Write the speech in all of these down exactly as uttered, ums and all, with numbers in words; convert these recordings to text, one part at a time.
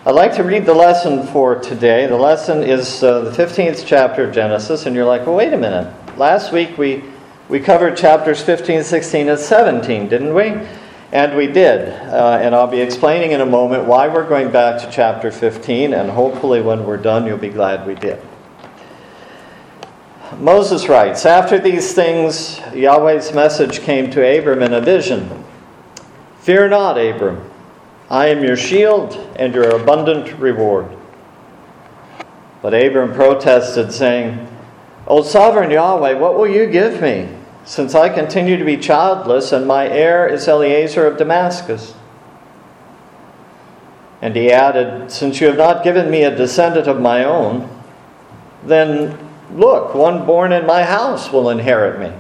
I'd like to read the lesson for today. The lesson is uh, the fifteenth chapter of Genesis, and you're like, well, wait a minute. Last week we, we covered chapters fifteen, sixteen, and seventeen, didn't we? And we did. Uh, and I'll be explaining in a moment why we're going back to chapter fifteen, and hopefully when we're done you'll be glad we did. Moses writes, "After these things, Yahweh's message came to Abram in a vision. 'Fear not, Abram. I am your shield and your abundant reward.' But Abram protested, saying, 'O sovereign Yahweh, what will you give me, since I continue to be childless, and my heir is Eliezer of Damascus?' And he added, 'Since you have not given me a descendant of my own, then look, one born in my house will inherit me.'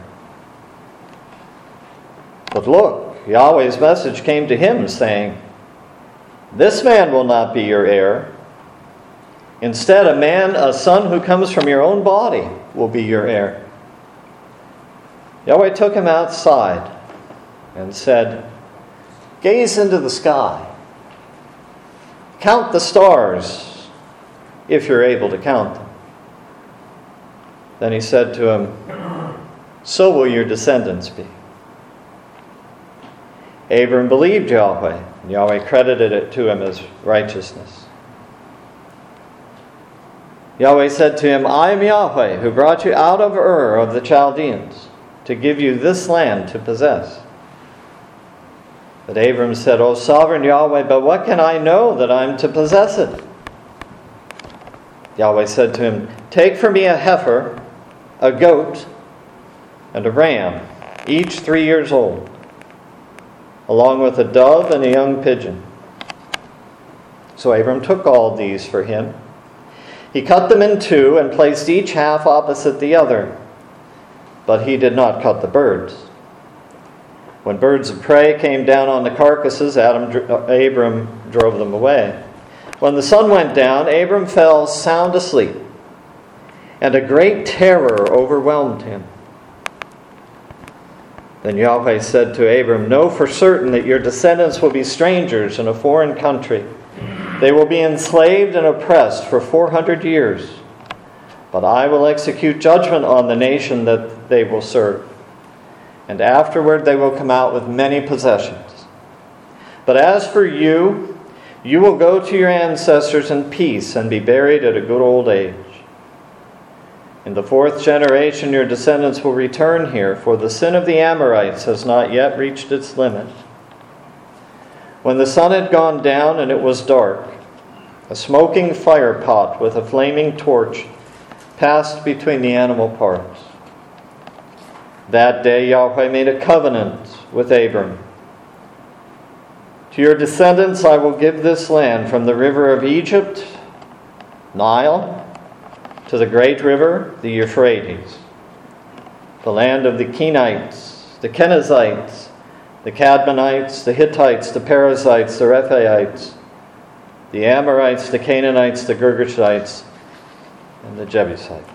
But look, Yahweh's message came to him, saying, 'This man will not be your heir. Instead, a man, a son who comes from your own body, will be your heir.' Yahweh took him outside and said, 'Gaze into the sky. Count the stars, if you're able to count them.' Then he said to him, 'So will your descendants be.' Abram believed Yahweh, and Yahweh credited it to him as righteousness. Yahweh said to him, 'I am Yahweh, who brought you out of Ur of the Chaldeans, to give you this land to possess.' But Abram said, 'O sovereign Yahweh, but what can I know that I am to possess it?' Yahweh said to him, 'Take for me a heifer, a goat, and a ram, each three years old, along with a dove and a young pigeon.' So Abram took all these for him. He cut them in two and placed each half opposite the other, but he did not cut the birds. When birds of prey came down on the carcasses, Adam, Abram drove them away. When the sun went down, Abram fell sound asleep, and a great terror overwhelmed him. Then Yahweh said to Abram, 'Know for certain that your descendants will be strangers in a foreign country. They will be enslaved and oppressed for four hundred years. But I will execute judgment on the nation that they will serve. And afterward they will come out with many possessions. But as for you, you will go to your ancestors in peace and be buried at a good old age. In the fourth generation your descendants will return here, for the sin of the Amorites has not yet reached its limit.' When the sun had gone down and it was dark, a smoking fire pot with a flaming torch passed between the animal parts. That day Yahweh made a covenant with Abram. 'To your descendants I will give this land, from the river of Egypt, Nile, to the great river, the Euphrates, the land of the Kenites, the Kenizzites, the Cadmonites, the Hittites, the Perizzites, the Rephaites, the Amorites, the Canaanites, the Girgashites, and the Jebusites.'"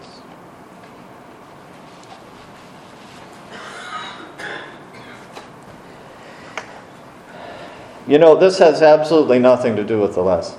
You know, this has absolutely nothing to do with the lesson.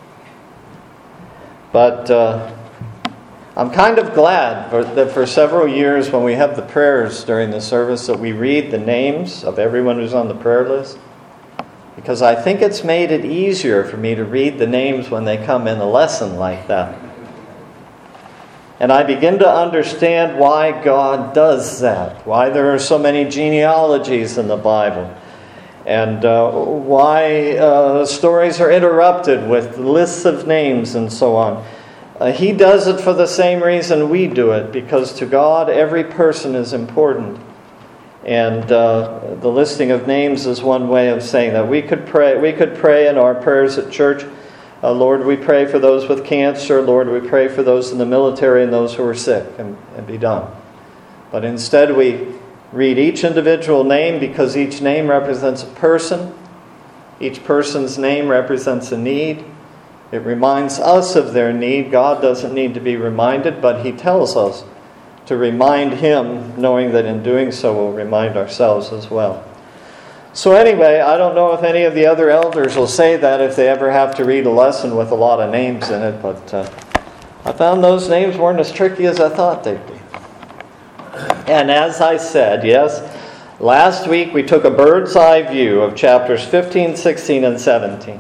But uh, I'm kind of glad for, that for several years when we have the prayers during the service that we read the names of everyone who's on the prayer list. Because I think it's made it easier for me to read the names when they come in a lesson like that. And I begin to understand why God does that. Why there are so many genealogies in the Bible. And uh, why uh, stories are interrupted with lists of names and so on. Uh, he does it for the same reason we do it, because to God every person is important. And uh, the listing of names is one way of saying that. We could pray, we could pray in our prayers at church, uh, Lord, we pray for those with cancer, Lord, we pray for those in the military and those who are sick, and, and be done. But instead we read each individual name because each name represents a person. Each person's name represents a need. It reminds us of their need. God doesn't need to be reminded, but He tells us to remind Him, knowing that in doing so we'll remind ourselves as well. So anyway, I don't know if any of the other elders will say that if they ever have to read a lesson with a lot of names in it, but uh, I found those names weren't as tricky as I thought they'd be. And as I said, yes, last week we took a bird's eye view of chapters fifteen, sixteen, and seventeen.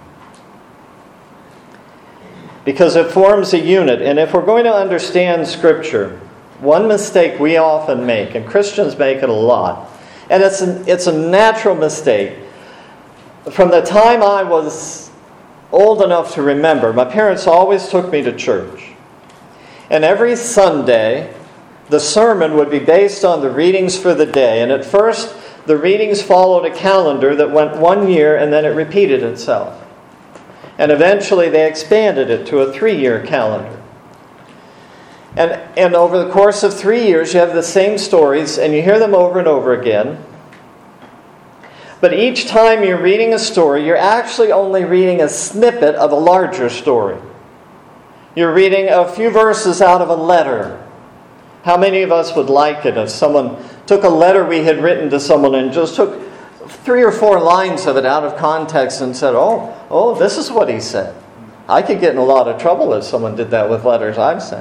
Because it forms a unit. And if we're going to understand Scripture, one mistake we often make, and Christians make it a lot, and it's a, it's a natural mistake. From the time I was old enough to remember, my parents always took me to church. And every Sunday, the sermon would be based on the readings for the day. And at first, the readings followed a calendar that went one year and then it repeated itself. And eventually they expanded it to a three-year calendar. And, and over the course of three years, you have the same stories and you hear them over and over again. But each time you're reading a story, you're actually only reading a snippet of a larger story. You're reading a few verses out of a letter. How many of us would like it if someone took a letter we had written to someone and just took three or four lines of it out of context and said, oh, oh, this is what he said. I could get in a lot of trouble if someone did that with letters I've sent.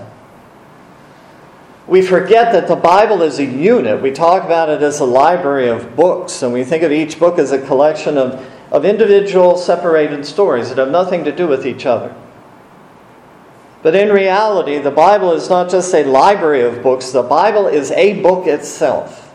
We forget that the Bible is a unit. We talk about it as a library of books, and we think of each book as a collection of, of individual separated stories that have nothing to do with each other. But in reality, the Bible is not just a library of books. The Bible is a book itself.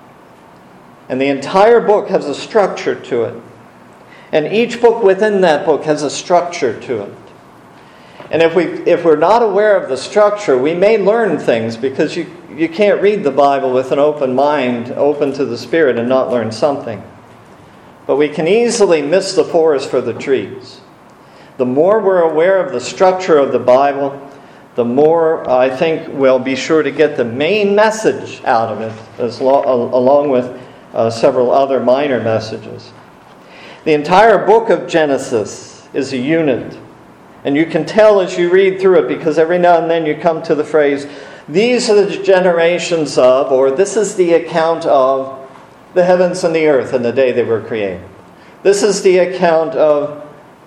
And the entire book has a structure to it. And each book within that book has a structure to it. And if, we, if we're not aware of the structure, we may learn things, because you, you can't read the Bible with an open mind, open to the Spirit, and not learn something. But we can easily miss the forest for the trees. The more we're aware of the structure of the Bible, the more I think we'll be sure to get the main message out of it, as lo- along with uh, several other minor messages. The entire book of Genesis is a unit. And you can tell as you read through it, because every now and then you come to the phrase, these are the generations of, or this is the account of the heavens and the earth in the day they were created. This is the account of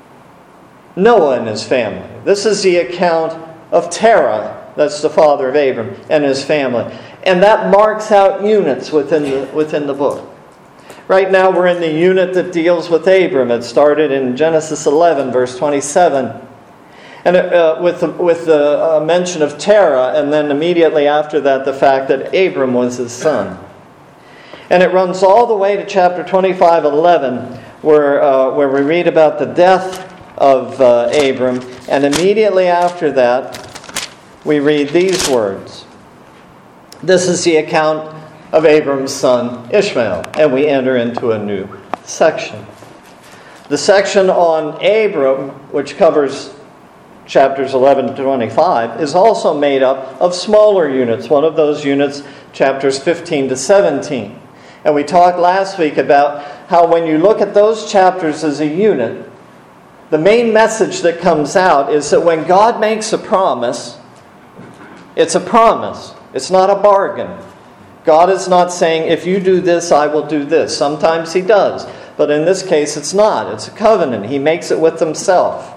Noah and his family. This is the account of Terah, that's the father of Abram, and his family. And that marks out units within the, within the book. Right now we're in the unit that deals with Abram. It started in Genesis eleven, verse twenty-seven. And uh, with the, with the uh, mention of Terah, and then immediately after that, the fact that Abram was his son. And it runs all the way to chapter twenty-five, eleven, where, uh, where we read about the death of uh, Abram. And immediately after that, we read these words. This is the account of Abram's son Ishmael. And we enter into a new section. The section on Abram, which covers chapters eleven to twenty-five, is also made up of smaller units. One of those units, chapters fifteen to seventeen. And we talked last week about how when you look at those chapters as a unit, the main message that comes out is that when God makes a promise, it's a promise. It's not a bargain. God is not saying, if you do this, I will do this. Sometimes He does. But in this case, it's not. It's a covenant. He makes it with Himself.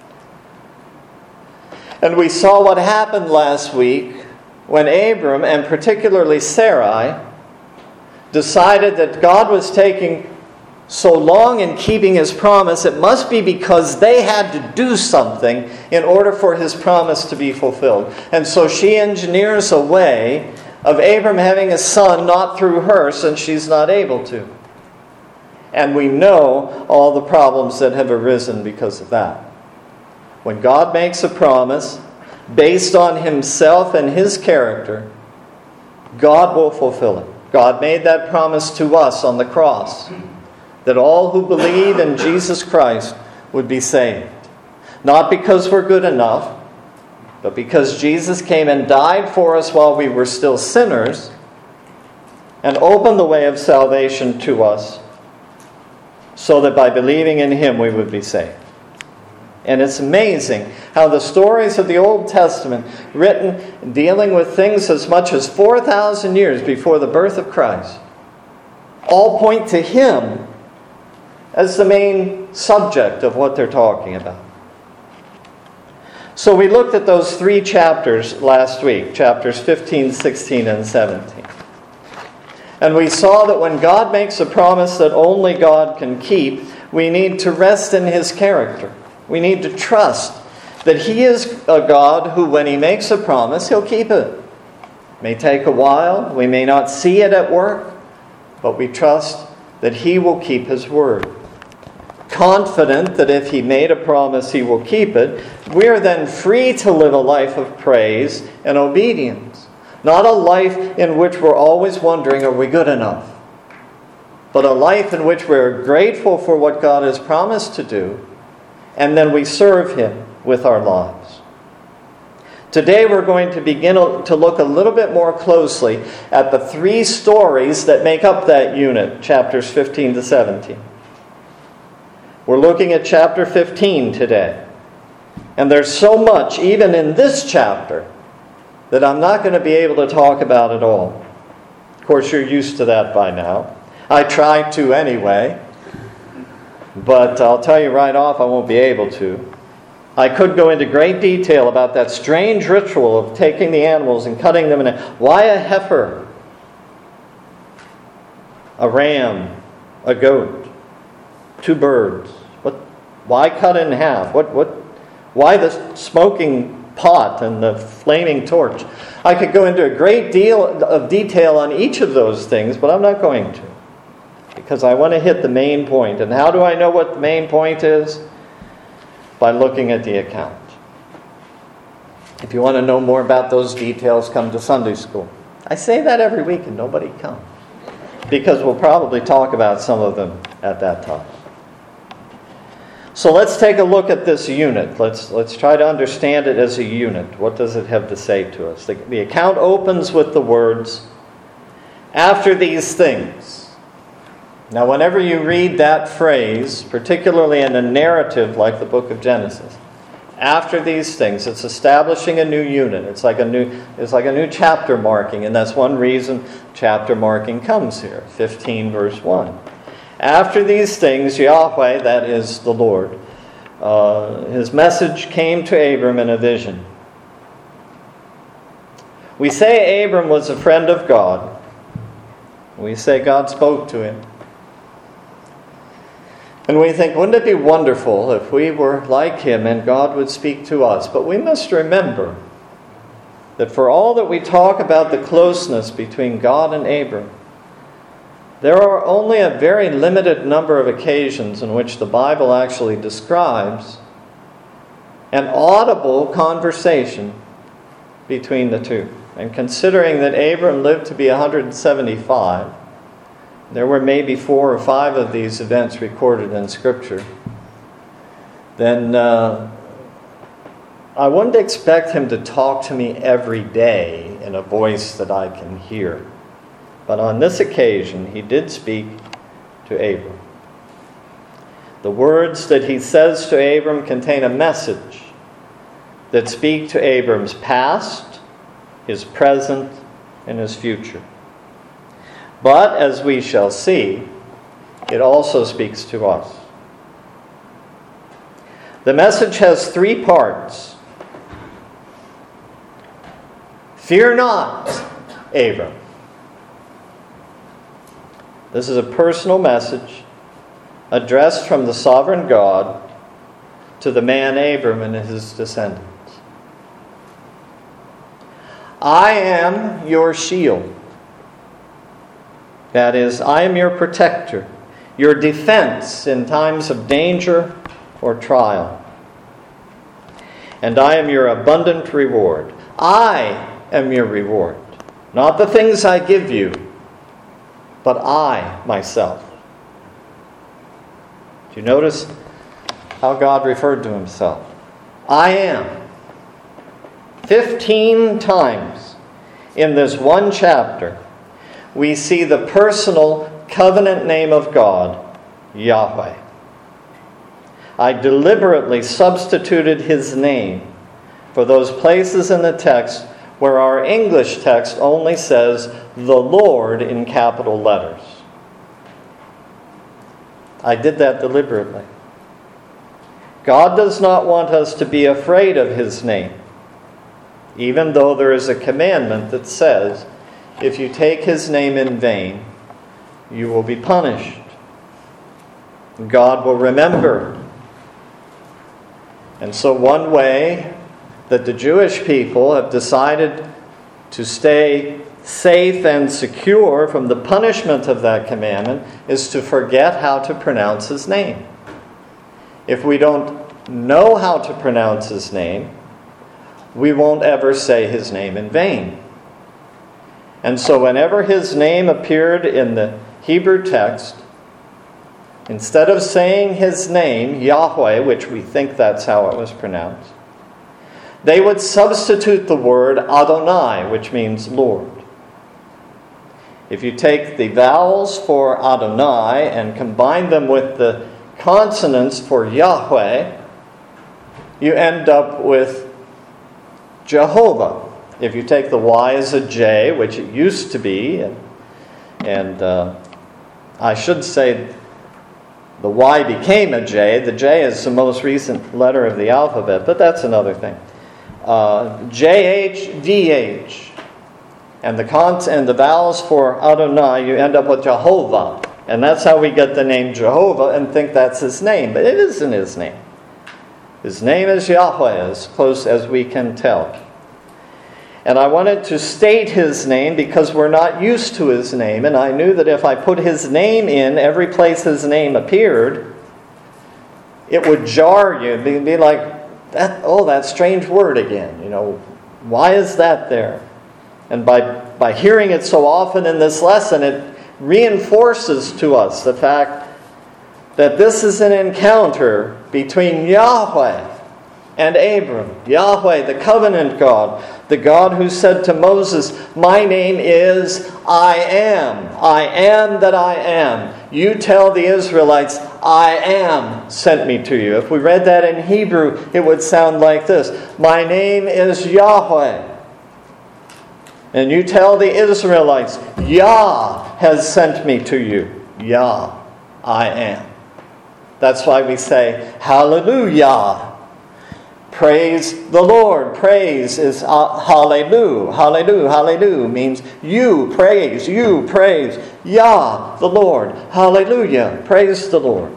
And we saw what happened last week when Abram, and particularly Sarai, decided that God was taking so long in keeping His promise. It must be because they had to do something in order for His promise to be fulfilled. And so she engineers a way of Abram having a son, not through her, since she's not able to. And we know all the problems that have arisen because of that. When God makes a promise based on Himself and His character, God will fulfill it. God made that promise to us on the cross, that all who believe in Jesus Christ would be saved. Not because we're good enough, but because Jesus came and died for us while we were still sinners and opened the way of salvation to us, so that by believing in Him we would be saved. And it's amazing how the stories of the Old Testament, written dealing with things as much as four thousand years before the birth of Christ, all point to Him as the main subject of what they're talking about. So we looked at those three chapters last week, chapters fifteen, sixteen, and seventeen. And we saw that when God makes a promise that only God can keep, we need to rest in His character. We need to trust that He is a God who, when He makes a promise, He'll keep it. It may take a while, we may not see it at work, but we trust that He will keep His word. Confident that if He made a promise, He will keep it, we are then free to live a life of praise and obedience. Not a life in which we're always wondering, are we good enough? But a life in which we're grateful for what God has promised to do, and then we serve Him with our lives. Today we're going to begin to look a little bit more closely at the three stories that make up that unit, chapters fifteen to seventeen. We're looking at chapter fifteen today. And there's so much, even in this chapter, that I'm not going to be able to talk about it all. Of course, you're used to that by now. I try to anyway. But I'll tell you right off, I won't be able to. I could go into great detail about that strange ritual of taking the animals and cutting them in half. Why a heifer? A ram? A goat? Two birds? What? Why cut in half? What? What? Why the smoking pot and the flaming torch? I could go into a great deal of detail on each of those things, but I'm not going to, because I want to hit the main point. And how do I know what the main point is? By looking at the account. If you want to know more about those details, come to Sunday school. I say that every week and nobody comes, because we'll probably talk about some of them at that time. So let's take a look at this unit. Let's let's try to understand it as a unit. What does it have to say to us? The, the account opens with the words, "After these things." Now, whenever you read that phrase, particularly in a narrative like the book of Genesis, after these things, it's establishing a new unit. It's like a new it's like a new chapter marking, and that's one reason chapter marking comes here. fifteen verse one. After these things, Yahweh, that is the Lord, uh, His message came to Abram in a vision. We say Abram was a friend of God. We say God spoke to him. And we think, wouldn't it be wonderful if we were like him and God would speak to us? But we must remember that for all that we talk about the closeness between God and Abram, there are only a very limited number of occasions in which the Bible actually describes an audible conversation between the two. And considering that Abram lived to be one hundred seventy-five, there were maybe four or five of these events recorded in Scripture, then uh, I wouldn't expect him to talk to me every day in a voice that I can hear. But on this occasion, he did speak to Abram. The words that he says to Abram contain a message that speak to Abram's past, his present, and his future. But, as we shall see, it also speaks to us. The message has three parts. Fear not, Abram. This is a personal message addressed from the sovereign God to the man Abram and his descendants. I am your shield. That is, I am your protector, your defense in times of danger or trial. And I am your abundant reward. I am your reward. Not the things I give you, but I, myself. Do you notice how God referred to himself? I am. Fifteen times in this one chapter, we see the personal covenant name of God, Yahweh. I deliberately substituted his name for those places in the text where our English text only says the Lord in capital letters. I did that deliberately. God does not want us to be afraid of His name, even though there is a commandment that says, if you take His name in vain, you will be punished. God will remember. And so one way that the Jewish people have decided to stay safe and secure from the punishment of that commandment is to forget how to pronounce His name. If we don't know how to pronounce His name, we won't ever say His name in vain. And so whenever His name appeared in the Hebrew text, instead of saying His name, Yahweh, which we think that's how it was pronounced, they would substitute the word Adonai, which means Lord. If you take the vowels for Adonai and combine them with the consonants for Yahweh, you end up with Jehovah. If you take the Y as a J, which it used to be, and, and uh, I should say the Y became a J. The J is the most recent letter of the alphabet, but that's another thing. Uh, J H D H. And the cons- and the vowels for Adonai, you end up with Jehovah. And that's how we get the name Jehovah and think that's His name. But it isn't His name. His name is Yahweh, as close as we can tell. And I wanted to state His name because we're not used to His name. And I knew that if I put His name in every place His name appeared, it would jar you. It'd be like, that, oh, that strange word again. You know, why is that there? And by, by hearing it so often in this lesson, it reinforces to us the fact that this is an encounter between Yahweh and Abram. Yahweh, the covenant God, the God who said to Moses, my name is I am. I am that I am. You tell the Israelites, I am sent me to you. If we read that in Hebrew, it would sound like this. My name is Yahweh. And you tell the Israelites, Yah has sent me to you. Yah, I am. That's why we say, Hallelujah. Praise the Lord. Praise is uh, Hallelujah. Hallelujah. Hallelujah means you praise, you praise. Yah, the Lord. Hallelujah. Praise the Lord.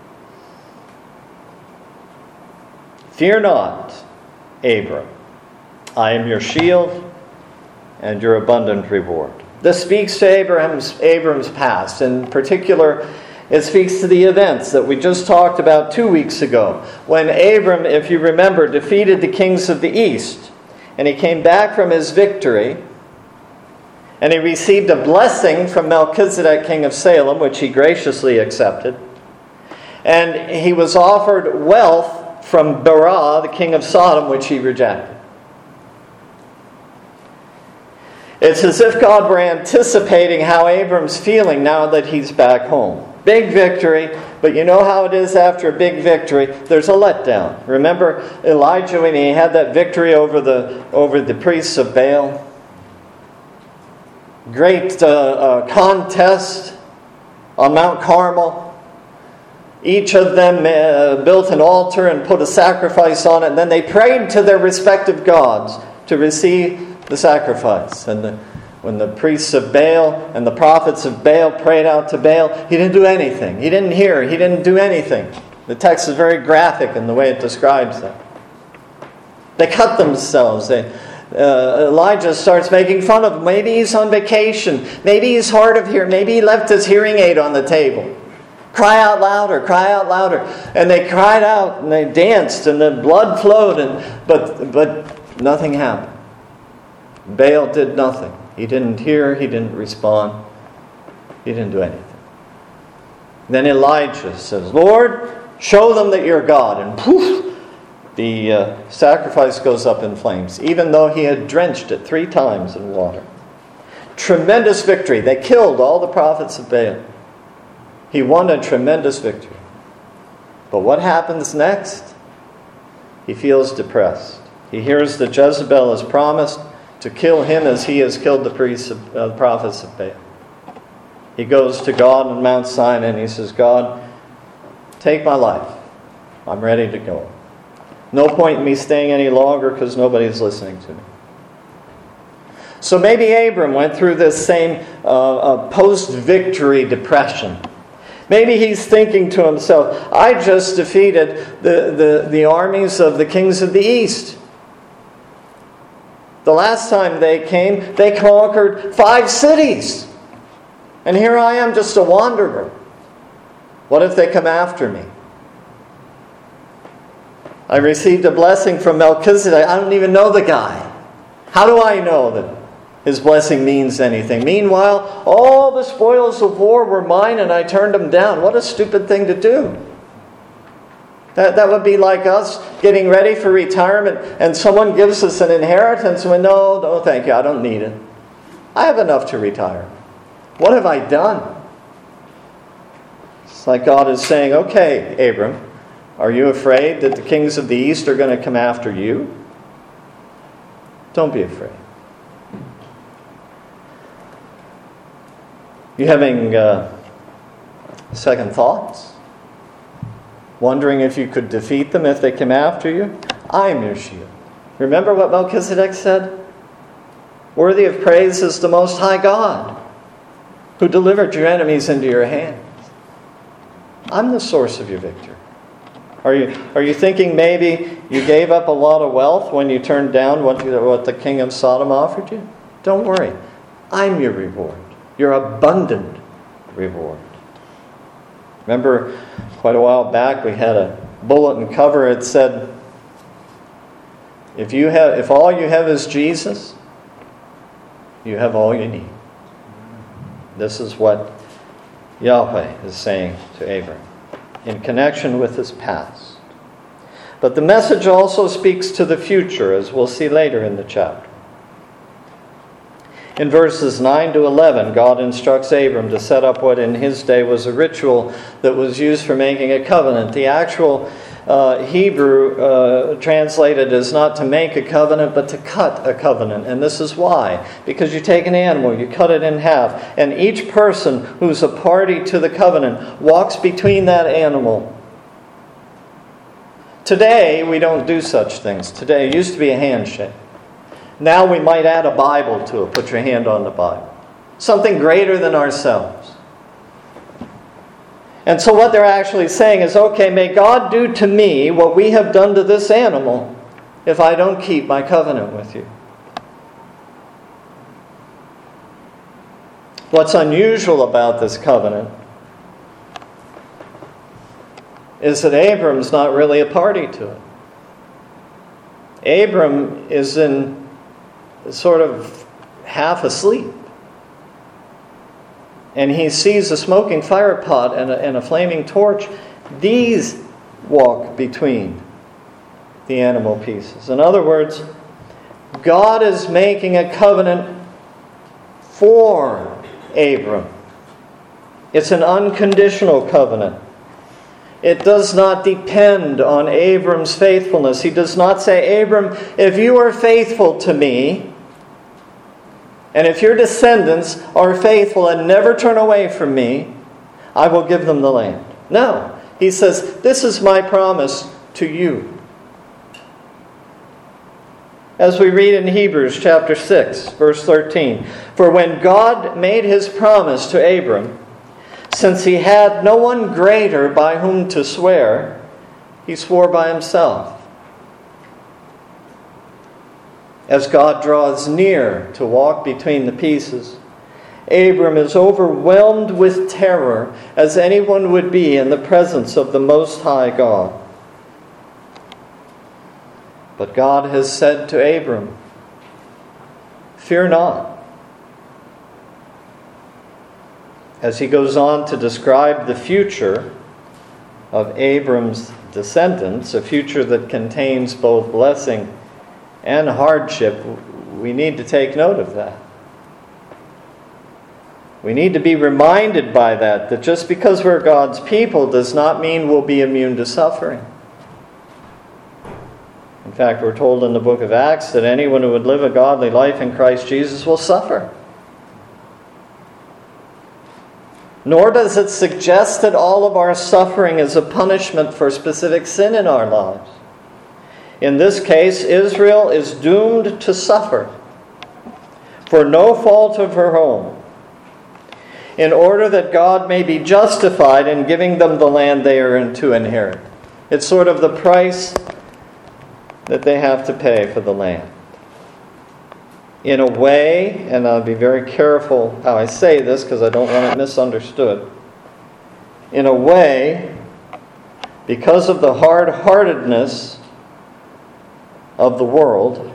Fear not, Abram. I am your shield and your abundant reward. This speaks to Abraham's, Abram's past. In particular, it speaks to the events that we just talked about two weeks ago, when Abram, if you remember, defeated the kings of the east, and he came back from his victory, and he received a blessing from Melchizedek, king of Salem, which he graciously accepted, and he was offered wealth from Berah, the king of Sodom, which he rejected. It's as if God were anticipating how Abram's feeling now that he's back home. Big victory, but you know how it is after a big victory. There's a letdown. Remember Elijah when he had that victory over the over the priests of Baal? Great uh, uh, contest on Mount Carmel. Each of them uh, built an altar and put a sacrifice on it, and then they prayed to their respective gods to receive the sacrifice. And the, when the priests of Baal and the prophets of Baal prayed out to Baal, he didn't do anything. He didn't hear. He didn't do anything. The text is very graphic in the way it describes them. They cut themselves. They, uh, Elijah starts making fun of them. Maybe he's on vacation. Maybe he's hard of hearing. Maybe he left his hearing aid on the table. Cry out louder, cry out louder. And they cried out and they danced and the blood flowed, and but but nothing happened. Baal did nothing. He didn't hear, he didn't respond, he didn't do anything. Then Elijah says, Lord, show them that you're God. And poof, the uh, sacrifice goes up in flames, even though he had drenched it three times in water. Tremendous victory. They killed all the prophets of Baal. He won a tremendous victory. But what happens next? He feels depressed. He hears that Jezebel has promised to kill him as he has killed the priests of uh, the prophets of Baal. He goes to God on Mount Sinai and he says, God, take my life. I'm ready to go. No point in me staying any longer because nobody's listening to me. So maybe Abram went through this same uh, uh, post-victory depression. Maybe he's thinking to himself, I just defeated the, the, the armies of the kings of the east. The last time they came, they conquered five cities. And here I am, just a wanderer. What if they come after me? I received a blessing from Melchizedek. I don't even know the guy. How do I know that his blessing means anything? Meanwhile, all the spoils of war were mine and I turned them down. What a stupid thing to do. That, that would be like us getting ready for retirement and someone gives us an inheritance and we no, no, thank you, I don't need it. I have enough to retire. What have I done? It's like God is saying, okay, Abram, are you afraid that the kings of the east are going to come after you? Don't be afraid. You having uh, second thoughts? Wondering if you could defeat them if they come after you? I am your shield. Remember what Melchizedek said? Worthy of praise is the Most High God, who delivered your enemies into your hands. I'm the source of your victory. Are you, are you thinking maybe you gave up a lot of wealth when you turned down what, what the king of Sodom offered you? Don't worry. I'm your reward. Your abundant reward. Remember, quite a while back, we had a bulletin cover. It said, if you have, if all you have is Jesus, you have all you need. This is what Yahweh is saying to Abram in connection with his past. But the message also speaks to the future, as we'll see later in the chapter. In verses nine to eleven, God instructs Abram to set up what in his day was a ritual that was used for making a covenant. The actual uh, Hebrew uh, translated is not to make a covenant, but to cut a covenant. And this is why. Because you take an animal, you cut it in half, and each person who's a party to the covenant walks between that animal. Today, we don't do such things. Today, it used to be a handshake. Now we might add a Bible to it. Put your hand on the Bible. Something greater than ourselves. And so what they're actually saying is, okay, may God do to me what we have done to this animal if I don't keep my covenant with you. What's unusual about this covenant is that Abram's not really a party to it. Abram is in sort of half asleep. And he sees a smoking fire pot and a, and a flaming torch. These walk between the animal pieces. In other words, God is making a covenant for Abram. It's an unconditional covenant. It does not depend on Abram's faithfulness. He does not say, Abram, if you are faithful to me, and if your descendants are faithful and never turn away from me, I will give them the land. No. He says, this is my promise to you. As we read in Hebrews chapter six, verse thirteen, for when God made his promise to Abram, since he had no one greater by whom to swear, he swore by himself. As God draws near to walk between the pieces, Abram is overwhelmed with terror, as anyone would be in the presence of the Most High God. But God has said to Abram, fear not. As he goes on to describe the future of Abram's descendants, a future that contains both blessing and hardship, we need to take note of that. We need to be reminded by that, that just because we're God's people does not mean we'll be immune to suffering. In fact, we're told in the book of Acts that anyone who would live a godly life in Christ Jesus will suffer. Nor does it suggest that all of our suffering is a punishment for specific sin in our lives. In this case, Israel is doomed to suffer for no fault of her own, in order that God may be justified in giving them the land they are to inherit. It's sort of the price that they have to pay for the land. In a way, and I'll be very careful how I say this because I don't want it misunderstood. In a way, because of the hard-heartedness of the world,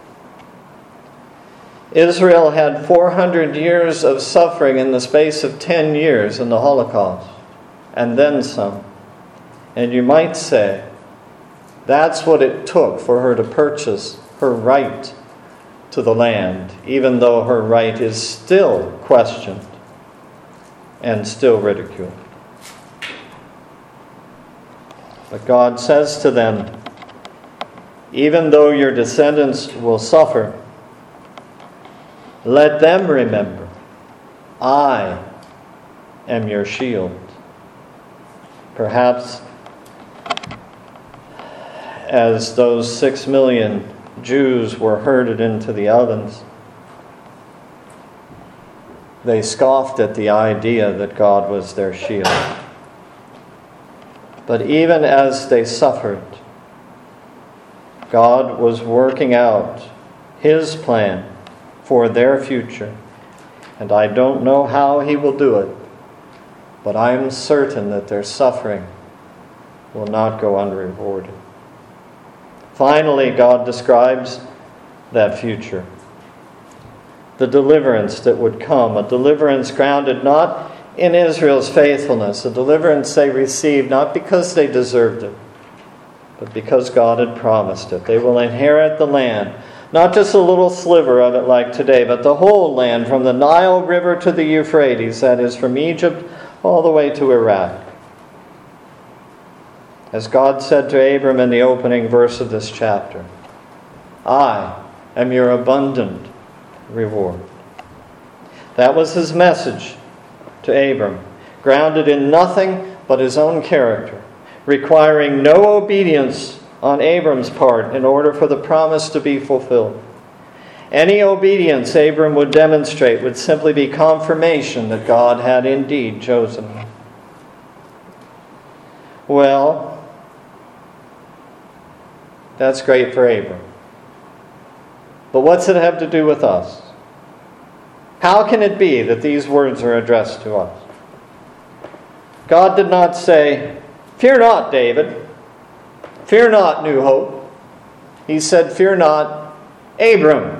Israel had four hundred years of suffering in the space of ten years in the Holocaust, and then some. And you might say, that's what it took for her to purchase her right to the land, even though her right is still questioned and still ridiculed. But God says to them, even though your descendants will suffer, let them remember, I am your shield. Perhaps as those six million Jews were herded into the ovens, they scoffed at the idea that God was their shield. But even as they suffered, God was working out His plan for their future. And I don't know how He will do it, but I am certain that their suffering will not go unrewarded. Finally, God describes that future. The deliverance that would come, a deliverance grounded not in Israel's faithfulness, a deliverance they received not because they deserved it, but because God had promised it. They will inherit the land, not just a little sliver of it like today, but the whole land from the Nile River to the Euphrates, that is, from Egypt all the way to Iraq. As God said to Abram in the opening verse of this chapter, I am your abundant reward. That was His message to Abram, grounded in nothing but His own character, requiring no obedience on Abram's part in order for the promise to be fulfilled. Any obedience Abram would demonstrate would simply be confirmation that God had indeed chosen him. Well, that's great for Abram. But what's it have to do with us? How can it be that these words are addressed to us? God did not say, "Fear not, David. Fear not, New Hope." He said, "Fear not, Abram."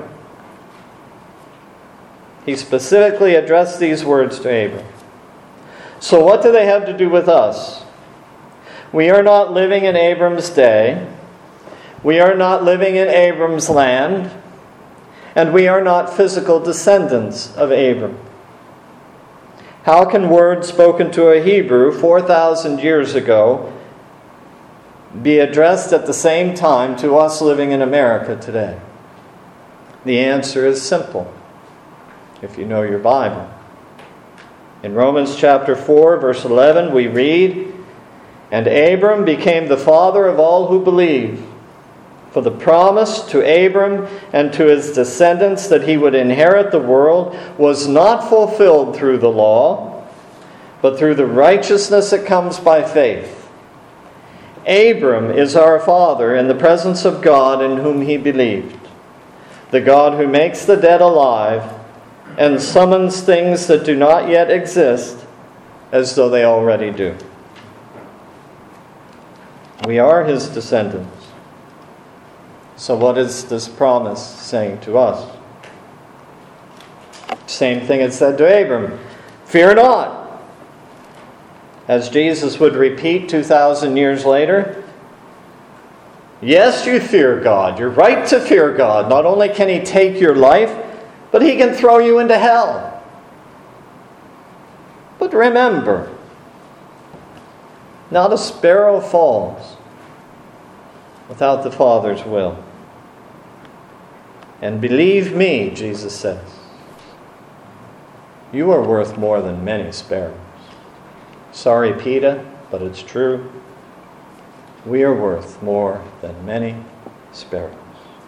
He specifically addressed these words to Abram. So what do they have to do with us? We are not living in Abram's day. We are not living in Abram's land. And we are not physical descendants of Abram. How can words spoken to a Hebrew four thousand years ago be addressed at the same time to us living in America today? The answer is simple, if you know your Bible. In Romans chapter four, verse eleven, we read, "And Abram became the father of all who believe. For the promise to Abram and to his descendants that he would inherit the world was not fulfilled through the law, but through the righteousness that comes by faith. Abram is our father in the presence of God in whom he believed, the God who makes the dead alive and summons things that do not yet exist as though they already do." We are his descendants. So what is this promise saying to us? Same thing it said to Abram. Fear not. As Jesus would repeat two thousand years later, yes, you fear God. You're right to fear God. Not only can He take your life, but He can throw you into hell. But remember, not a sparrow falls without the Father's will. And believe me, Jesus says, you are worth more than many sparrows. Sorry, PETA, but it's true. We are worth more than many sparrows.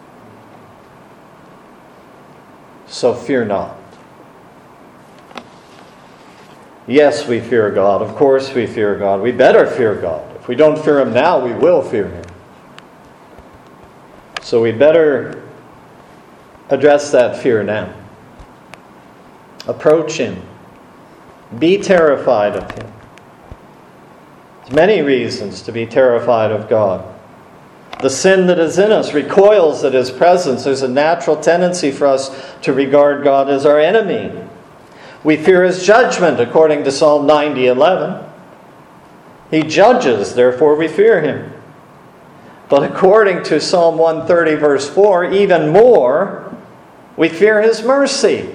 So fear not. Yes, we fear God. Of course we fear God. We better fear God. If we don't fear Him now, we will fear Him. So we better address that fear now. Approach Him. Be terrified of Him. There's many reasons to be terrified of God. The sin that is in us recoils at His presence. There's a natural tendency for us to regard God as our enemy. We fear His judgment, according to Psalm ninety eleven. He judges, therefore we fear Him. But according to Psalm one thirty, verse four, even more, we fear His mercy.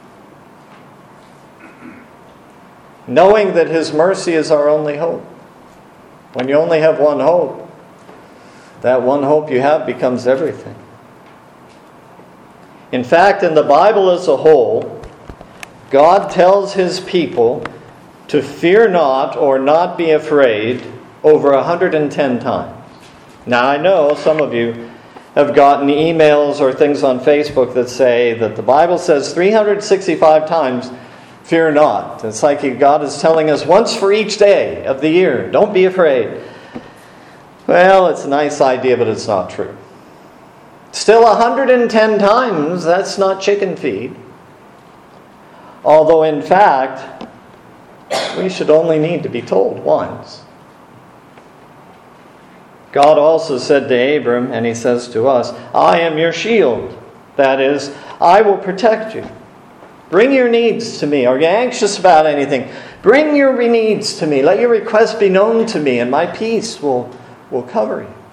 Knowing that His mercy is our only hope. When you only have one hope, that one hope you have becomes everything. In fact, in the Bible as a whole, God tells His people to fear not or not be afraid over one hundred ten times. Now I know some of you have gotten emails or things on Facebook that say that the Bible says three hundred sixty-five times, fear not. It's like God is telling us once for each day of the year, don't be afraid. Well, it's a nice idea, but it's not true. Still one hundred ten times, that's not chicken feed. Although in fact, we should only need to be told once. God also said to Abram, and He says to us, I am your shield. That is, I will protect you. Bring your needs to me. Are you anxious about anything? Bring your needs to me. Let your requests be known to me, and my peace will, will cover you.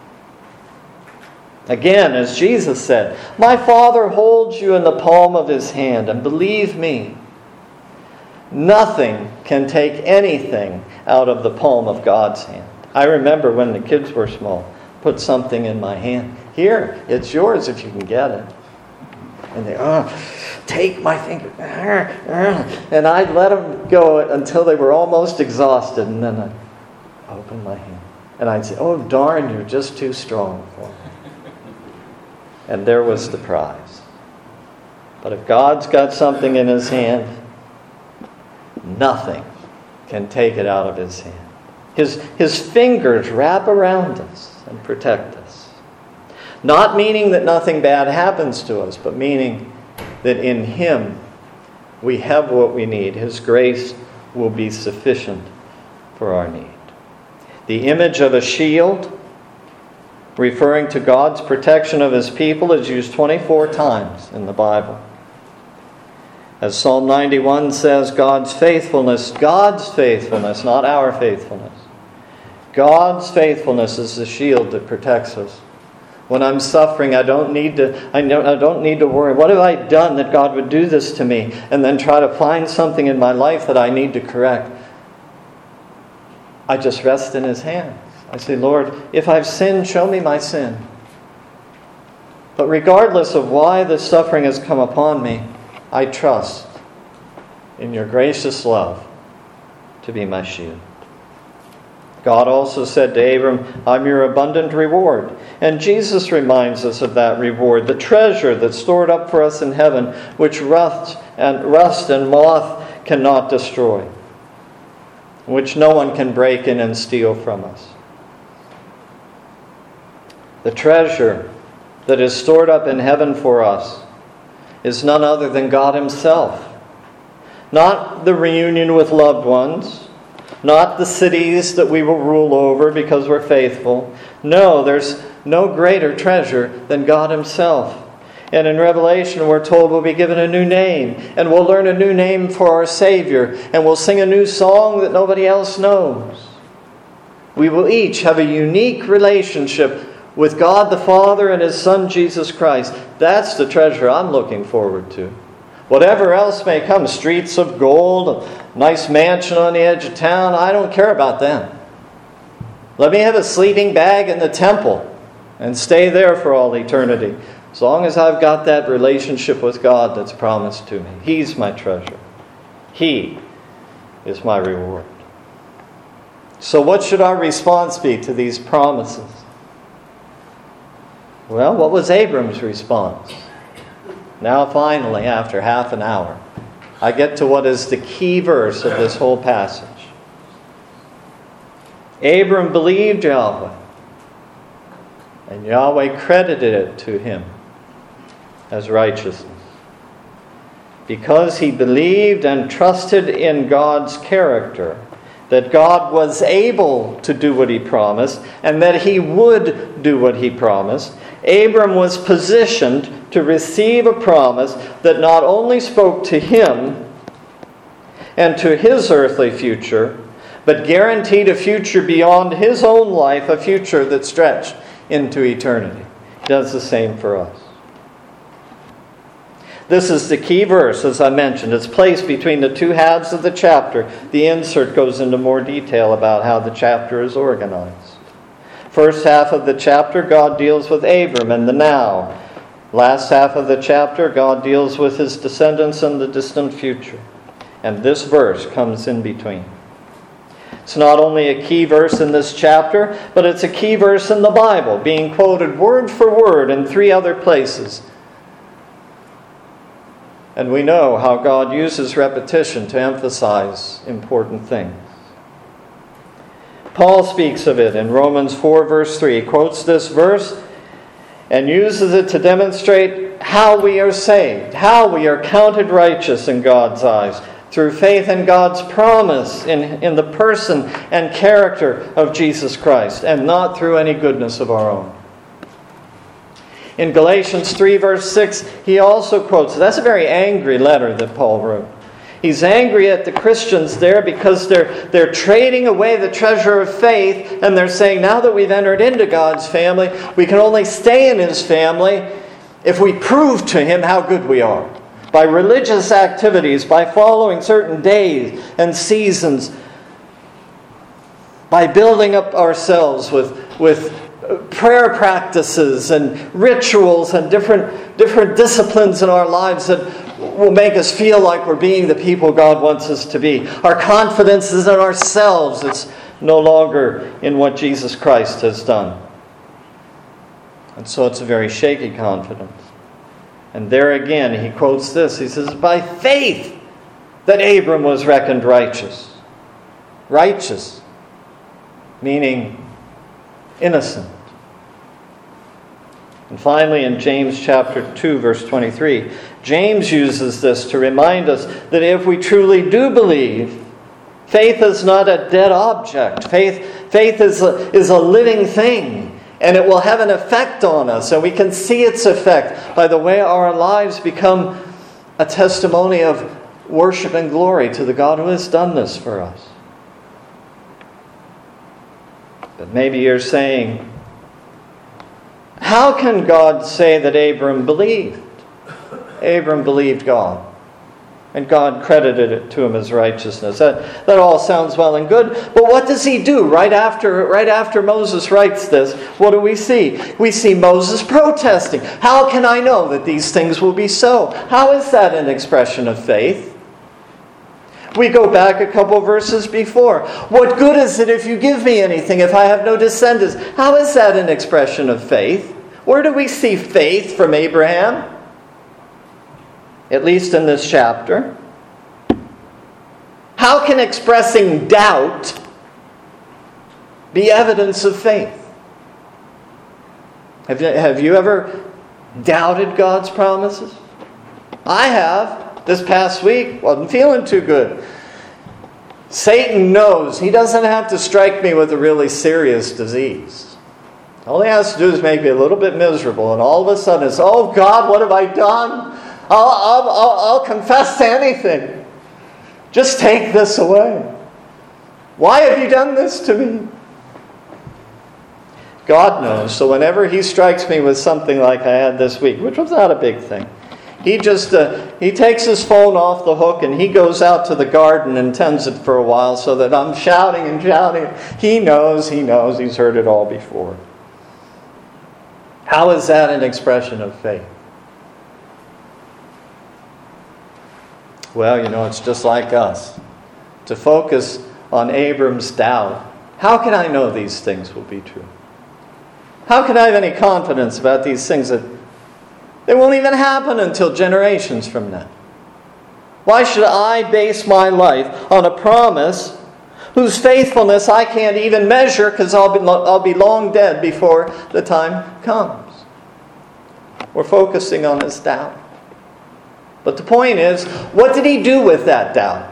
Again, as Jesus said, my Father holds you in the palm of His hand, and believe me, nothing can take anything out of the palm of God's hand. I remember when the kids were small, put something in my hand. Here, it's yours if you can get it. And they, oh, take my finger. And I'd let them go until they were almost exhausted, and then I'd open my hand. And I'd say, oh, darn, you're just too strong for me. And there was the prize. But if God's got something in His hand, nothing can take it out of His hand. His, his fingers wrap around us and protect us. Not meaning that nothing bad happens to us, but meaning that in Him we have what we need. His grace will be sufficient for our need. The image of a shield, referring to God's protection of His people, is used twenty-four times in the Bible. As Psalm ninety-one says, God's faithfulness, God's faithfulness, not our faithfulness. God's faithfulness is the shield that protects us. When I'm suffering, I don't need to I don't, I don't need to worry. What have I done that God would do this to me? And then try to find something in my life that I need to correct. I just rest in His hands. I say, Lord, if I've sinned, show me my sin. But regardless of why this suffering has come upon me, I trust in your gracious love to be my shield. God also said to Abram, I'm your abundant reward. And Jesus reminds us of that reward, the treasure that's stored up for us in heaven, which rust and rust and moth cannot destroy, which no one can break in and steal from us. The treasure that is stored up in heaven for us is none other than God Himself. Not the reunion with loved ones, not the cities that we will rule over because we're faithful. No, there's no greater treasure than God Himself. And in Revelation we're told we'll be given a new name, and we'll learn a new name for our Savior, and we'll sing a new song that nobody else knows. We will each have a unique relationship with God the Father and His Son Jesus Christ. That's the treasure I'm looking forward to. Whatever else may come, streets of gold, a nice mansion on the edge of town, I don't care about them. Let me have a sleeping bag in the temple and stay there for all eternity. As long as I've got that relationship with God that's promised to me. He's my treasure. He is my reward. So what should our response be to these promises? Well, what was Abram's response? Now finally, after half an hour, I get to what is the key verse of this whole passage. Abram believed Yahweh, and Yahweh credited it to him as righteousness. Because he believed and trusted in God's character, that God was able to do what he promised, and that he would do what he promised, Abram was positioned to receive a promise that not only spoke to him and to his earthly future, but guaranteed a future beyond his own life, a future that stretched into eternity. He does the same for us. This is the key verse, as I mentioned. It's placed between the two halves of the chapter. The insert goes into more detail about how the chapter is organized. First half of the chapter, God deals with Abram and the now. Last half of the chapter, God deals with his descendants in the distant future. And this verse comes in between. It's not only a key verse in this chapter, but it's a key verse in the Bible, being quoted word for word in three other places. And we know how God uses repetition to emphasize important things. Paul speaks of it in Romans four, verse three. He quotes this verse and uses it to demonstrate how we are saved, how we are counted righteous in God's eyes, through faith in God's promise in, in the person and character of Jesus Christ, and not through any goodness of our own. In Galatians three, verse six, he also quotes, that's a very angry letter that Paul wrote. He's angry at the Christians there because they're, they're trading away the treasure of faith, and they're saying, now that we've entered into God's family, we can only stay in his family if we prove to him how good we are. By religious activities, by following certain days and seasons, by building up ourselves with, with prayer practices and rituals and different, different disciplines in our lives that will make us feel like we're being the people God wants us to be. Our confidence is in ourselves. It's no longer in what Jesus Christ has done. And so it's a very shaky confidence. And there again, he quotes this. He says, by faith that Abram was reckoned righteous. Righteous, meaning innocent. And finally, in James chapter two, verse twenty-three, James uses this to remind us that if we truly do believe, faith is not a dead object. Faith, faith is a, is a living thing, and it will have an effect on us, and we can see its effect by the way our lives become a testimony of worship and glory to the God who has done this for us. But maybe you're saying, how can God say that Abram believed? Abram believed God, and God credited it to him as righteousness. That, that all sounds well and good, but what does he do right after, right after Moses writes this? What do we see? We see Moses protesting. How can I know that these things will be so? How is that an expression of faith? We go back a couple verses before. What good is it if you give me anything if I have no descendants? How is that an expression of faith? Where do we see faith from Abraham? At least in this chapter. How can expressing doubt be evidence of faith? Have you, have you ever doubted God's promises? I have. This past week, wasn't feeling too good. Satan knows he doesn't have to strike me with a really serious disease. All he has to do is make me a little bit miserable, and all of a sudden it's, oh God, what have I done? I'll, I'll, I'll, I'll confess to anything. Just take this away. Why have you done this to me? God knows, so whenever he strikes me with something like I had this week, which was not a big thing, He just uh, he takes his phone off the hook and he goes out to the garden and tends it for a while so that I'm shouting and shouting. He knows, he knows, he's heard it all before. How is that an expression of faith? Well, you know, it's just like us. To focus on Abram's doubt How can I know these things will be true? How can I have any confidence about these things that they won't even happen until generations from now? Why should I base my life on a promise whose faithfulness I can't even measure because I'll be, I'll be long dead before the time comes? We're focusing on his doubt. But the point is, what did he do with that doubt?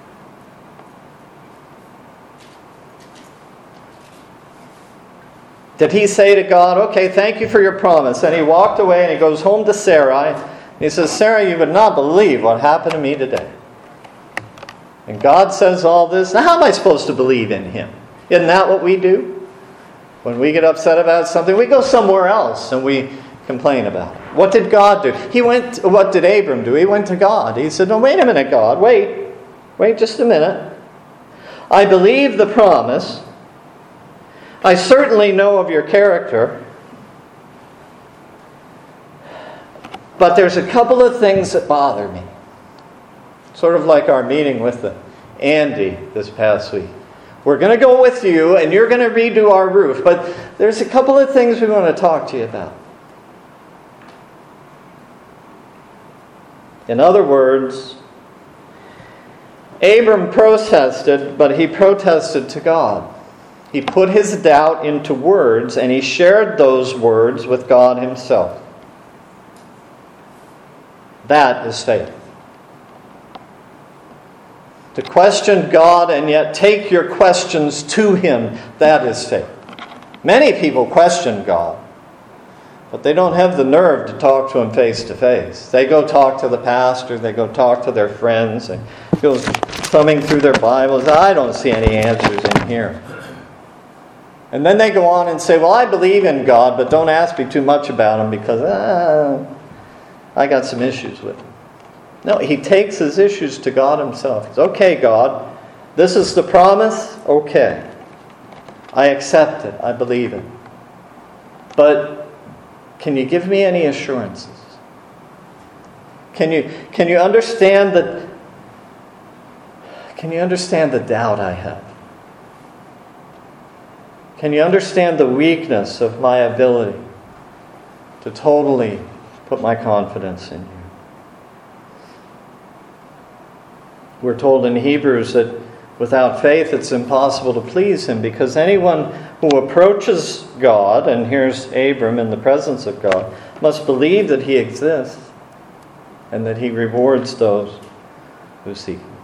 Did he say to God, okay, thank you for your promise? And he walked away and he goes home to Sarai. And he says, Sarah, you would not believe what happened to me today. And God says all this. Now, how am I supposed to believe in him? Isn't that what we do? When we get upset about something, we go somewhere else and we complain about it. What did God do? He went. What did Abram do? He went to God. He said, no, wait a minute, God. Wait. Wait just a minute. I believe the promise. I certainly know of your character. But there's a couple of things that bother me. Sort of like our meeting with the Andy this past week. We're going to go with you and you're going to redo our roof. But there's a couple of things we want to talk to you about. In other words, Abram protested, but he protested to God. He put his doubt into words, and he shared those words with God himself. That is faith. To question God and yet take your questions to him, that is faith. Many people question God, but they don't have the nerve to talk to him face to face. They go talk to the pastor, they go talk to their friends, and go thumbing through their Bibles. I don't see any answers in here. And then they go on and say, well, I believe in God, but don't ask me too much about him because ah, I got some issues with him. No, he takes his issues to God himself. He says, okay, God, this is the promise. Okay. I accept it. I believe it. But can you give me any assurances? Can you, can you understand that? Can you understand the doubt I have? Can you understand the weakness of my ability to totally put my confidence in you? We're told in Hebrews that without faith it's impossible to please him, because anyone who approaches God, and here's Abram in the presence of God, must believe that he exists and that he rewards those who seek him.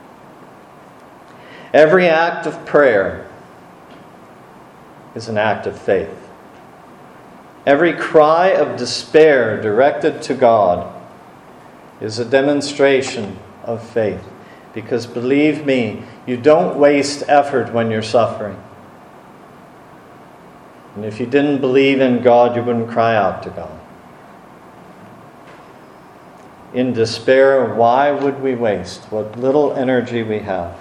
Every act of prayer is an act of faith. Every cry of despair directed to God is a demonstration of faith. Because believe me, you don't waste effort when you're suffering. And if you didn't believe in God, you wouldn't cry out to God. In despair, why would we waste what little energy we have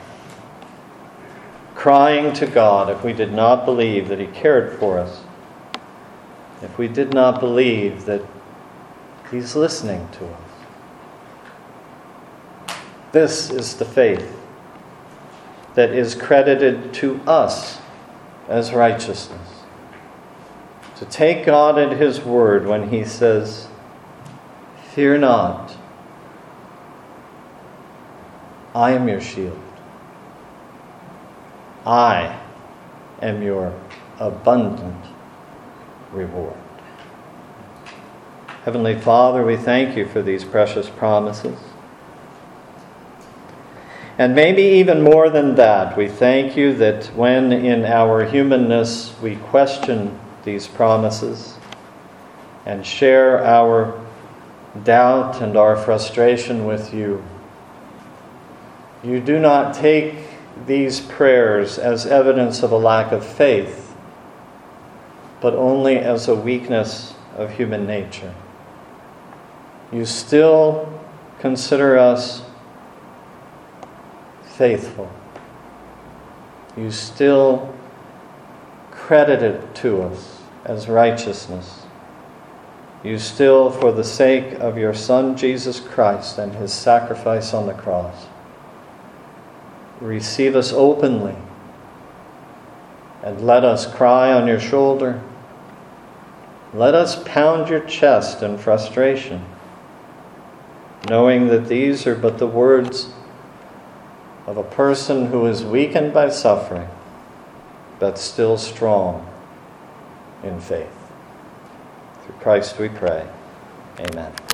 crying to God if we did not believe that he cared for us? If we did not believe that he's listening to us? This is the faith that is credited to us as righteousness. To take God at his word when he says, fear not, I am your shield. I am your abundant reward. Heavenly Father, we thank you for these precious promises. And maybe even more than that, we thank you that when in our humanness we question these promises and share our doubt and our frustration with you, you do not take these prayers as evidence of a lack of faith, but only as a weakness of human nature. You still consider us faithful. You still credit it to us as righteousness. You still, for the sake of your Son Jesus Christ and his sacrifice on the cross, receive us openly and let us cry on your shoulder. Let us pound your chest in frustration, knowing that these are but the words of a person who is weakened by suffering, but still strong in faith. Through Christ we pray. Amen.